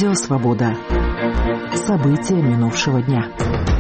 Радио «Свобода». События минувшего дня.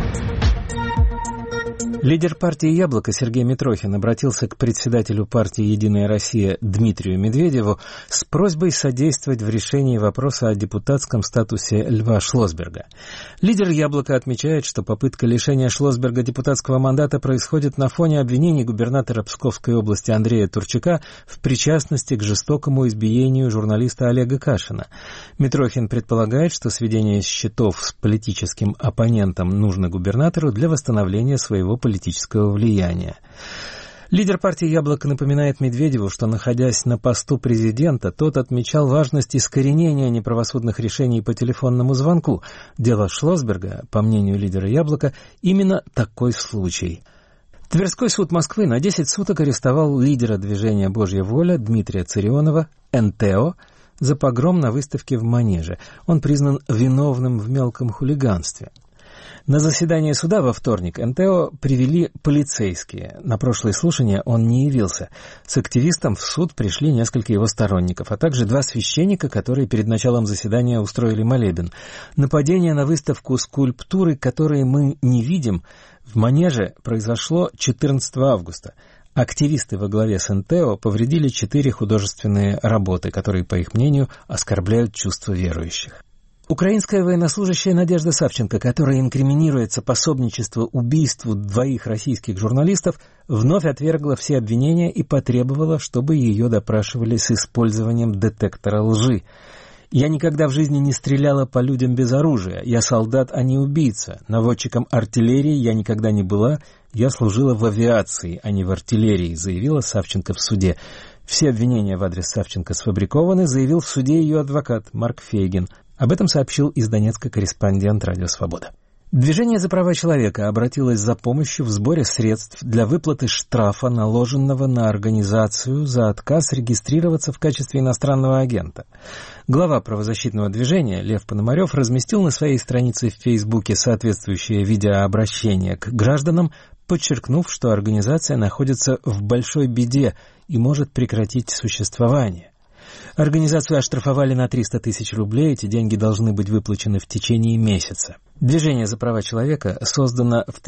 Лидер партии «Яблоко» Сергей Митрохин обратился к председателю партии «Единая Россия» Дмитрию Медведеву с просьбой содействовать в решении вопроса о депутатском статусе Льва Шлосберга. Лидер «Яблока» отмечает, что попытка лишения Шлосберга депутатского мандата происходит на фоне обвинений губернатора Псковской области Андрея Турчака в причастности к жестокому избиению журналиста Олега Кашина. Митрохин предполагает, что сведение счетов с политическим оппонентом нужно губернатору для восстановления своего политического влияния. Лидер партии «Яблоко» напоминает Медведеву, что, находясь на посту президента, тот отмечал важность искоренения неправосудных решений по телефонному звонку. Дело Шлосберга, по мнению лидера «Яблока», именно такой случай. Тверской суд Москвы на 10 суток арестовал лидера движения «Божья воля» Дмитрия Царионова, НТО, за погром на выставке в Манеже. Он признан виновным в мелком хулиганстве. На заседание суда во вторник НТО привели полицейские. На прошлое слушание он не явился. С активистом в суд пришли несколько его сторонников, а также два священника, которые перед началом заседания устроили молебен. Нападение на выставку скульптуры, которые мы не видим, в Манеже произошло 14 августа. Активисты во главе с НТО повредили 4 художественные работы, которые, по их мнению, оскорбляют чувства верующих. Украинская военнослужащая Надежда Савченко, которая инкриминируется пособничество убийству 2 российских журналистов, вновь отвергла все обвинения и потребовала, чтобы ее допрашивали с использованием детектора лжи. «Я никогда в жизни не стреляла по людям без оружия. Я солдат, а не убийца. Наводчиком артиллерии я никогда не была. Я служила в авиации, а не в артиллерии», заявила Савченко в суде. Все обвинения в адрес Савченко сфабрикованы, заявил в суде ее адвокат Марк Фейгин. Об этом сообщил из Донецка корреспондент «Радио Свобода». Движение за права человека обратилось за помощью в сборе средств для выплаты штрафа, наложенного на организацию за отказ регистрироваться в качестве иностранного агента. Глава правозащитного движения Лев Пономарев разместил на своей странице в Фейсбуке соответствующее видеообращение к гражданам, подчеркнув, что организация находится в большой беде и может прекратить существование. Организацию оштрафовали на 300 тысяч рублей, эти деньги должны быть выплачены в течение месяца. Движение за права человека создано в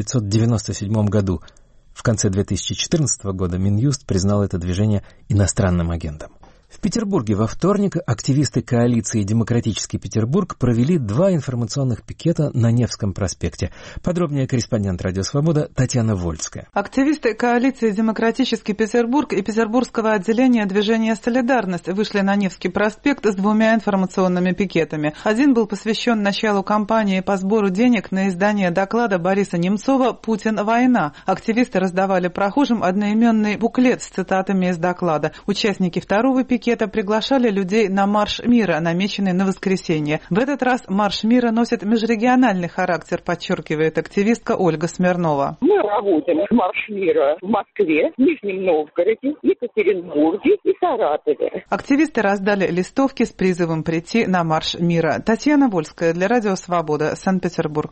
1997 году. В конце 2014 года Минюст признал это движение иностранным агентом. В Петербурге во вторник активисты коалиции «Демократический Петербург» провели 2 информационных пикета на Невском проспекте. Подробнее корреспондент «Радио Свобода» Татьяна Вольская. Активисты коалиции «Демократический Петербург» и Петербургского отделения движения «Солидарность» вышли на Невский проспект с 2 информационными пикетами. Один был посвящен началу кампании по сбору денег на издание доклада Бориса Немцова «Путин. Война». Активисты раздавали прохожим одноименный буклет с цитатами из доклада. Участники второго пикета приглашали людей на Марш мира, намеченный на воскресенье. В этот раз Марш мира носит межрегиональный характер, подчеркивает активистка Ольга Смирнова. Мы работаем Марш мира в Москве, в Нижнем Новгороде, Екатеринбурге и Саратове. Активисты раздали листовки с призывом прийти на Марш мира. Татьяна Вольская для Радио Свобода, Санкт-Петербург.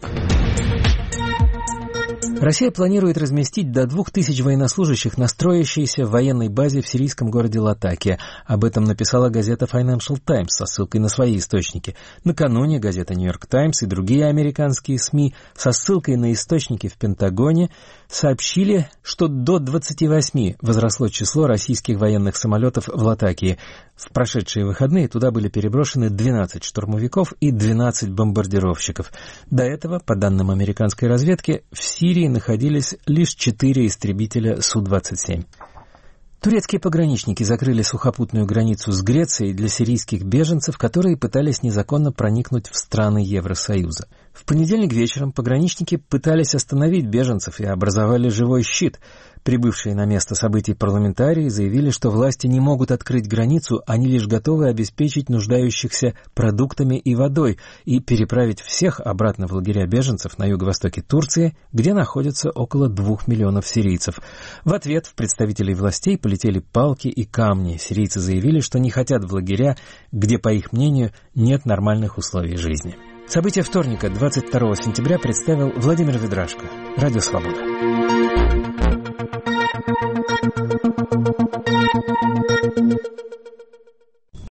Россия планирует разместить до 2000 военнослужащих на строящейся военной базе в сирийском городе Латакия. Об этом написала газета Financial Times со ссылкой на свои источники. Накануне газета New York Times и другие американские СМИ со ссылкой на источники в Пентагоне сообщили, что до 28 возросло число российских военных самолетов в Латакии. В прошедшие выходные туда были переброшены 12 штурмовиков и 12 бомбардировщиков. До этого, по данным американской разведки, в Сирии находились лишь 4 истребителя Су-27. Турецкие пограничники закрыли сухопутную границу с Грецией для сирийских беженцев, которые пытались незаконно проникнуть в страны Евросоюза. В понедельник вечером пограничники пытались остановить беженцев и образовали живой щит. Прибывшие на место событий парламентарии заявили, что власти не могут открыть границу, они лишь готовы обеспечить нуждающихся продуктами и водой и переправить всех обратно в лагеря беженцев на юго-востоке Турции, где находится около 2 миллионов сирийцев. В ответ в представителей властей полетели палки и камни. Сирийцы заявили, что не хотят в лагеря, где, по их мнению, нет нормальных условий жизни. События вторника, 22 сентября, представил Владимир Ведрашко. Радио «Свобода».